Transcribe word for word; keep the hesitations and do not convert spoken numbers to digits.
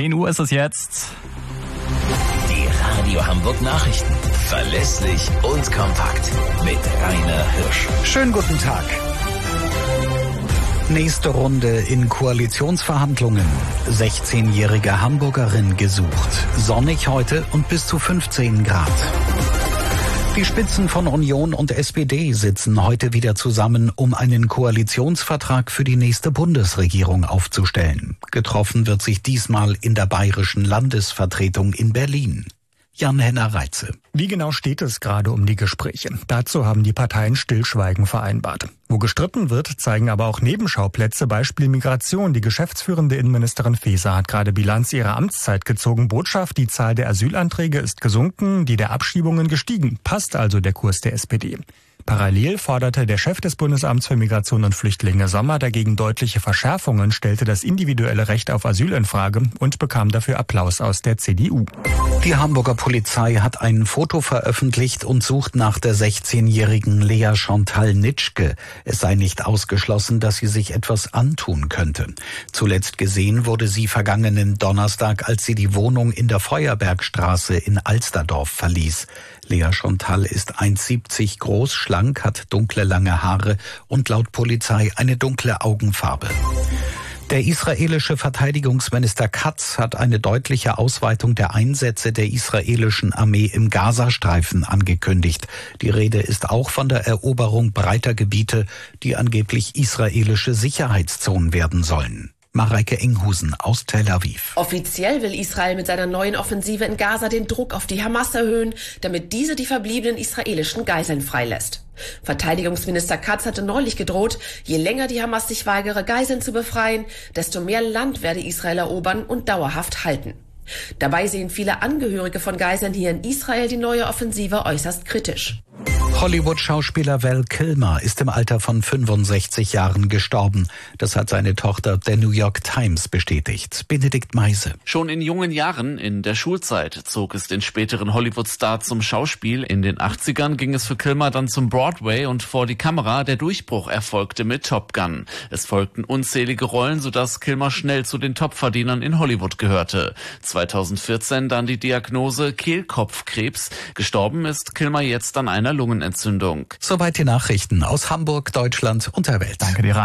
zehn Uhr ist es jetzt. Die Radio Hamburg Nachrichten. Verlässlich und kompakt. Mit Rainer Hirsch. Schönen guten Tag. Nächste Runde in Koalitionsverhandlungen. sechzehnjährige Hamburgerin gesucht. Sonnig heute und bis zu fünfzehn Grad. Die Spitzen von Union und S P D sitzen heute wieder zusammen, um einen Koalitionsvertrag für die nächste Bundesregierung aufzustellen. Getroffen wird sich diesmal in der bayerischen Landesvertretung in Berlin. Jan-Henner Reitze. Wie genau steht es gerade um die Gespräche? Dazu haben die Parteien Stillschweigen vereinbart. Wo gestritten wird, zeigen aber auch Nebenschauplätze, Beispiel Migration. Die geschäftsführende Innenministerin Faeser hat gerade Bilanz ihrer Amtszeit gezogen. Botschaft, die Zahl der Asylanträge ist gesunken, die der Abschiebungen gestiegen. Passt also der Kurs der S P D. Parallel forderte der Chef des Bundesamts für Migration und Flüchtlinge Sommer dagegen deutliche Verschärfungen, stellte das individuelle Recht auf Asyl in Frage und bekam dafür Applaus aus der C D U. Die Hamburger Polizei hat ein Foto veröffentlicht und sucht nach der sechzehnjährigen Lea Chantal Nitschke. Es sei nicht ausgeschlossen, dass sie sich etwas antun könnte. Zuletzt gesehen wurde sie vergangenen Donnerstag, als sie die Wohnung in der Feuerbergstraße in Alsterdorf verließ. Lea Chantal ist eins Komma siebzig groß, schlank, hat dunkle lange Haare und laut Polizei eine dunkle Augenfarbe. Der israelische Verteidigungsminister Katz hat eine deutliche Ausweitung der Einsätze der israelischen Armee im Gazastreifen angekündigt. Die Rede ist auch von der Eroberung breiter Gebiete, die angeblich israelische Sicherheitszonen werden sollen. Mareike Enghusen aus Tel Aviv. Offiziell will Israel mit seiner neuen Offensive in Gaza den Druck auf die Hamas erhöhen, damit diese die verbliebenen israelischen Geiseln freilässt. Verteidigungsminister Katz hatte neulich gedroht, je länger die Hamas sich weigere, Geiseln zu befreien, desto mehr Land werde Israel erobern und dauerhaft halten. Dabei sehen viele Angehörige von Geiseln hier in Israel die neue Offensive äußerst kritisch. Hollywood-Schauspieler Val Kilmer ist im Alter von fünfundsechzig Jahren gestorben. Das hat seine Tochter der New York Times bestätigt. Benedikt Meise. Schon in jungen Jahren, in der Schulzeit, zog es den späteren Hollywood-Star zum Schauspiel. In den achtzigern ging es für Kilmer dann zum Broadway und vor die Kamera. Der Durchbruch erfolgte mit Top Gun. Es folgten unzählige Rollen, sodass Kilmer schnell zu den Topverdienern in Hollywood gehörte. zweitausendvierzehn dann die Diagnose Kehlkopfkrebs. Gestorben ist Kilmer jetzt an einer Lungenentzündung. Soweit die Nachrichten aus Hamburg, Deutschland und der Welt. Danke dir, Rainer.